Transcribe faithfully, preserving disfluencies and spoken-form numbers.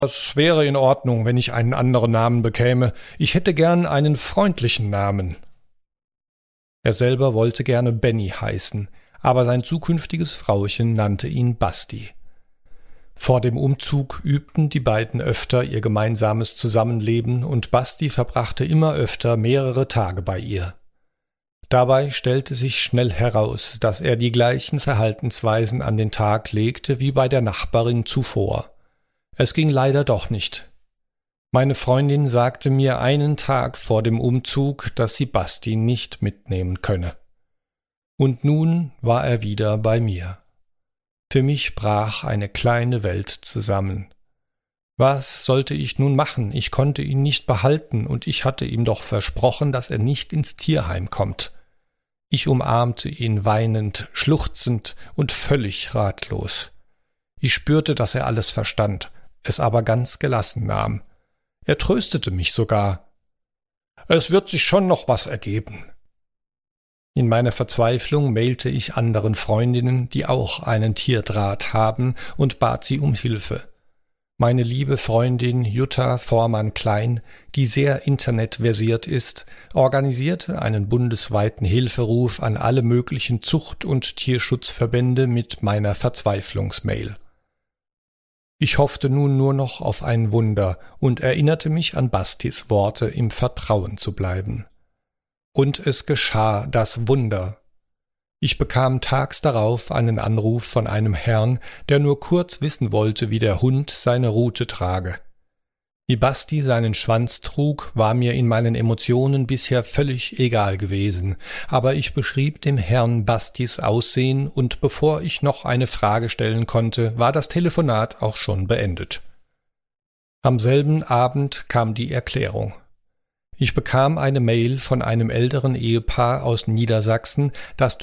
Das wäre in Ordnung, wenn ich einen anderen Namen bekäme. Ich hätte gern einen freundlichen Namen. Er selber wollte gerne Benny heißen, aber sein zukünftiges Frauchen nannte ihn Basti. Vor dem Umzug übten die beiden öfter ihr gemeinsames Zusammenleben und Basti verbrachte immer öfter mehrere Tage bei ihr. Dabei stellte sich schnell heraus, dass er die gleichen Verhaltensweisen an den Tag legte wie bei der Nachbarin zuvor. Es ging leider doch nicht. Meine Freundin sagte mir einen Tag vor dem Umzug, dass sie Basti nicht mitnehmen könne. Und nun war er wieder bei mir. Für mich brach eine kleine Welt zusammen. Was sollte ich nun machen? Ich konnte ihn nicht behalten, und ich hatte ihm doch versprochen, dass er nicht ins Tierheim kommt. Ich umarmte ihn weinend, schluchzend und völlig ratlos. Ich spürte, dass er alles verstand, es aber ganz gelassen nahm. Er tröstete mich sogar. »Es wird sich schon noch was ergeben.« In meiner Verzweiflung mailte ich anderen Freundinnen, die auch einen Tierdraht haben, und bat sie um Hilfe. Meine liebe Freundin Jutta Vormann-Klein, die sehr internetversiert ist, organisierte einen bundesweiten Hilferuf an alle möglichen Zucht- und Tierschutzverbände mit meiner Verzweiflungsmail. Ich hoffte nun nur noch auf ein Wunder und erinnerte mich an Bastis Worte, im Vertrauen zu bleiben. Und es geschah das Wunder. Ich bekam tags darauf einen Anruf von einem Herrn, der nur kurz wissen wollte, wie der Hund seine Rute trage. Wie Basti seinen Schwanz trug, war mir in meinen Emotionen bisher völlig egal gewesen, aber ich beschrieb dem Herrn Bastis Aussehen, und bevor ich noch eine Frage stellen konnte, war das Telefonat auch schon beendet. Am selben Abend kam die Erklärung. Ich bekam eine Mail von einem älteren Ehepaar aus Niedersachsen, das